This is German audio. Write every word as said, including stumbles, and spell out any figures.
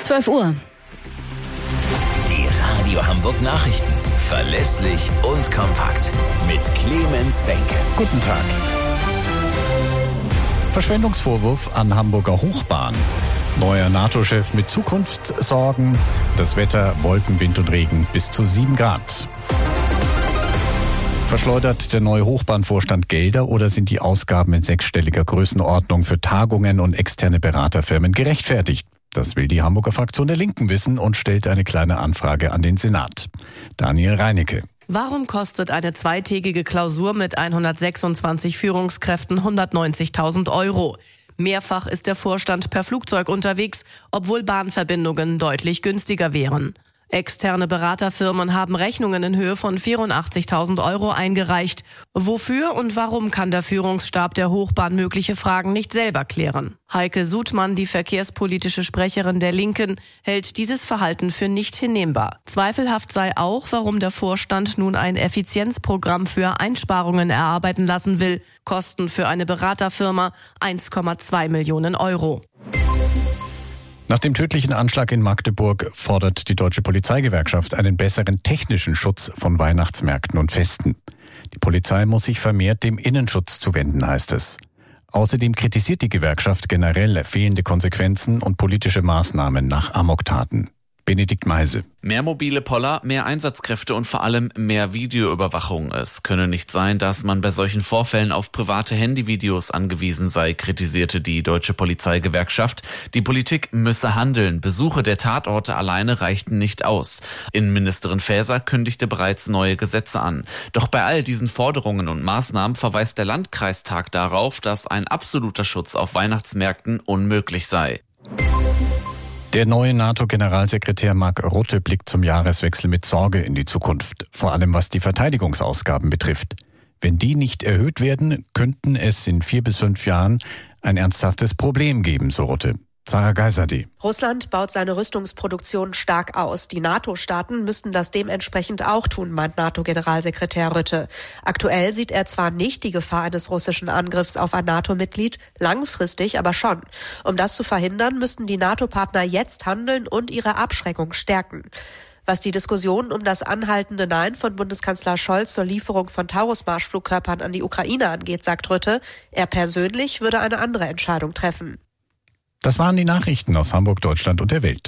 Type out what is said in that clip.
zwölf Uhr. Die Radio Hamburg Nachrichten. Verlässlich und kompakt. Mit Clemens Benke. Guten Tag. Verschwendungsvorwurf an Hamburger Hochbahn. Neuer NATO-Chef mit Zukunftssorgen. Das Wetter, Wolken, Wind und Regen bis zu sieben Grad. Verschleudert der neue Hochbahnvorstand Gelder oder sind die Ausgaben in sechsstelliger Größenordnung für Tagungen und externe Beraterfirmen gerechtfertigt? Das will die Hamburger Fraktion der Linken wissen und stellt eine kleine Anfrage an den Senat. Daniel Reinecke. Warum kostet eine zweitägige Klausur mit hundertsechsundzwanzig Führungskräften hundertneunzigtausend Euro? Mehrfach ist der Vorstand per Flugzeug unterwegs, obwohl Bahnverbindungen deutlich günstiger wären. Externe Beraterfirmen haben Rechnungen in Höhe von vierundachtzigtausend Euro eingereicht. Wofür und warum kann der Führungsstab der Hochbahn mögliche Fragen nicht selber klären? Heike Sudmann, die verkehrspolitische Sprecherin der Linken, hält dieses Verhalten für nicht hinnehmbar. Zweifelhaft sei auch, warum der Vorstand nun ein Effizienzprogramm für Einsparungen erarbeiten lassen will. Kosten für eine Beraterfirma eins Komma zwei Millionen Euro. Nach dem tödlichen Anschlag in Magdeburg fordert die Deutsche Polizeigewerkschaft einen besseren technischen Schutz von Weihnachtsmärkten und Festen. Die Polizei muss sich vermehrt dem Innenschutz zuwenden, heißt es. Außerdem kritisiert die Gewerkschaft generell fehlende Konsequenzen und politische Maßnahmen nach Amoktaten. Benedikt Meise. Mehr mobile Poller, mehr Einsatzkräfte und vor allem mehr Videoüberwachung. Es könne nicht sein, dass man bei solchen Vorfällen auf private Handyvideos angewiesen sei, kritisierte die Deutsche Polizeigewerkschaft. Die Politik müsse handeln. Besuche der Tatorte alleine reichten nicht aus. Innenministerin Faeser kündigte bereits neue Gesetze an. Doch bei all diesen Forderungen und Maßnahmen verweist der Landkreistag darauf, dass ein absoluter Schutz auf Weihnachtsmärkten unmöglich sei. Der neue NATO-Generalsekretär Mark Rutte blickt zum Jahreswechsel mit Sorge in die Zukunft, vor allem was die Verteidigungsausgaben betrifft. Wenn die nicht erhöht werden, könnten es in vier bis fünf Jahren ein ernsthaftes Problem geben, so Rutte. Sarah Geiserde. Russland baut seine Rüstungsproduktion stark aus. Die NATO-Staaten müssten das dementsprechend auch tun, meint NATO-Generalsekretär Rutte. Aktuell sieht er zwar nicht die Gefahr eines russischen Angriffs auf ein NATO-Mitglied, langfristig aber schon. Um das zu verhindern, müssten die NATO-Partner jetzt handeln und ihre Abschreckung stärken. Was die Diskussion um das anhaltende Nein von Bundeskanzler Scholz zur Lieferung von Taurus-Marschflugkörpern an die Ukraine angeht, sagt Rutte, er persönlich würde eine andere Entscheidung treffen. Das waren die Nachrichten aus Hamburg, Deutschland und der Welt.